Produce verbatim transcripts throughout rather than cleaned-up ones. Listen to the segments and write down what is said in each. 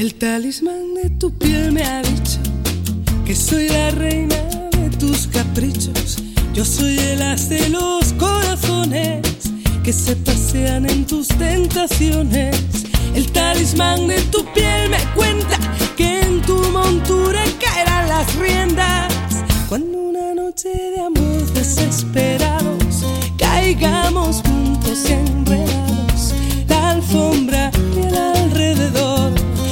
El talismán de tu piel me ha dicho que soy la reina de tus caprichos. Yo soy el as de los corazones que se pasean en tus tentaciones. El talismán de tu piel me cuenta que en tu montura caerán las riendas. Cuando una noche de amor desesperados caigamos juntos y enredados, la alfombra y el alrededor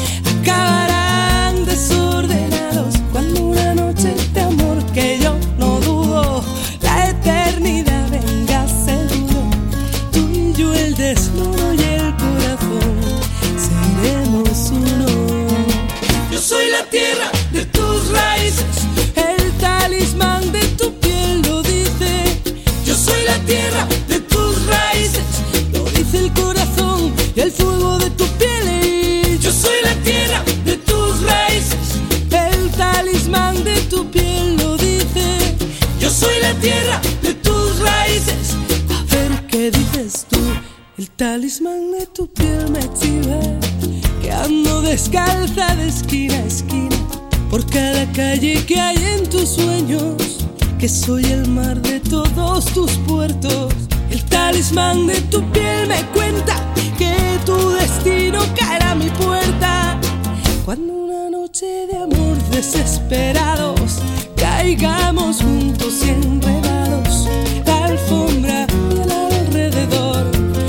acabarán desordenados. Cuando una noche de amor que yo no dudo, la eternidad venga seguro, tú y yo el desnudo y el corazón seremos uno. Yo soy la tierra de tus raíces, el talismán de tu piel lo dice. Yo soy la tierra de tus raíces, lo dice el corazón y el fuego de tu piel. Yo soy la tierra de tus raíces, el talismán de tu piel lo dice. Yo soy la tierra de tus raíces. A ver qué dices tú. El talismán de tu piel me chiva que ando descalza de esquina a esquina por cada calle que hay en tus sueños, que soy el mar de todos tus puertos. El talismán de tu piel me cuenta que tu destino caerá a mi puerta. Cuando una noche de amor desesperados caigamos juntos y enredados, la alfombra y el alrededor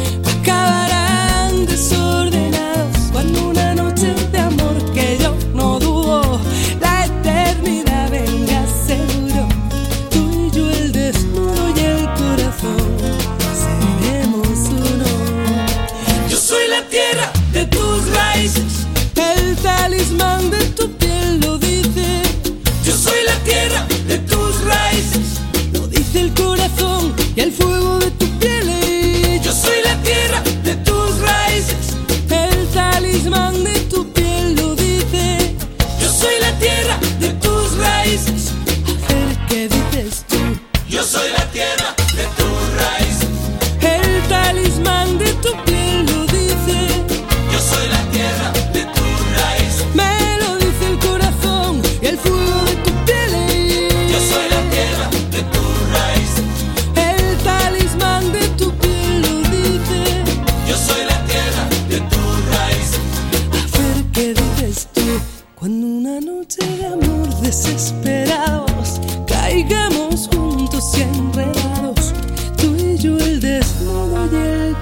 acabarán desordenados. Cuando una noche de amor que yo no dudo, la eternidad venga seguro, tú y yo el desnudo y el corazón seremos uno. Yo soy la tierra de tus raíces, el talismán de tu piel lo dice. Yo soy la tierra de tus raíces, lo dice el corazón y el fuego de tu piel. Yo soy la tierra de tus raíces, el talismán de tu piel lo dice. Yo soy la tierra de tus raíces. A ver qué dices tú. Yo soy la tierra de tus raíces, El talismán de tu piel lo dice. yo soy la tierra de tus raíces, Me lo dice el corazón y el fuego de tu piel. yo soy la tierra de tus raíces, El talismán de tu piel lo dice. yo soy la tierra de tus raíces, A ver qué dices tú. Cuando una noche de amor desesperados caigamos juntos y enredados, tú y yo el desnudo y el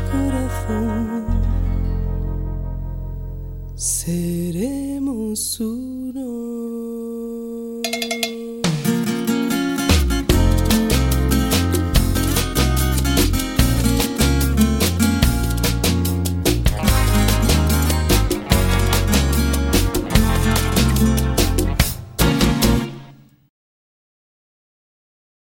corazón seremos uno.